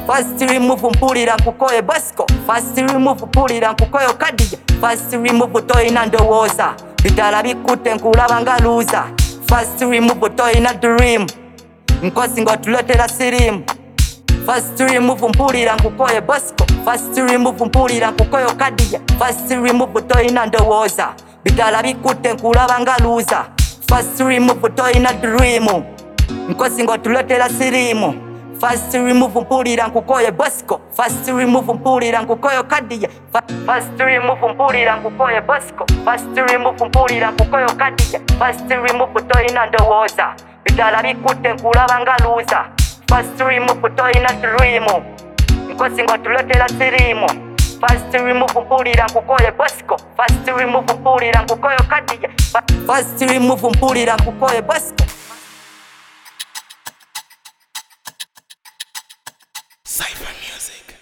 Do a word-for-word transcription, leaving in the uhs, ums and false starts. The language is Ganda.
First remove mpulira nkukoye Bosco. First remove mpulira nkukoye Kadija. First remove toyina ndowooza bidala bikutte nkulaba nga loser. First remove toyina dream nkosi ng'otulotera sirimu. First remove mpulira nkukoye Bosco. First remove mpulira nkukoye Kadija. First remove toyina ndowooza bidala bikutte nkulaba nga loser. First remove toyina dream nkosi ng'otulotera sirimu. First remove mpulira nkukoye Bosco. First remove mpulira nkukoye Kadija. First remove mpulira nkukoye Bosco. First remove mpulira nkukoye Kadija. First remove toyina ndowooza bidala bikutte nkulaba nga loser. First remove toyina dream nkosi ng'otulotera sirimu. First remove mpulira nkukoye Bosco. First remove mpulira nkukoye Kadija. First remove mpulira nkukoye Bosco. Cypher Music.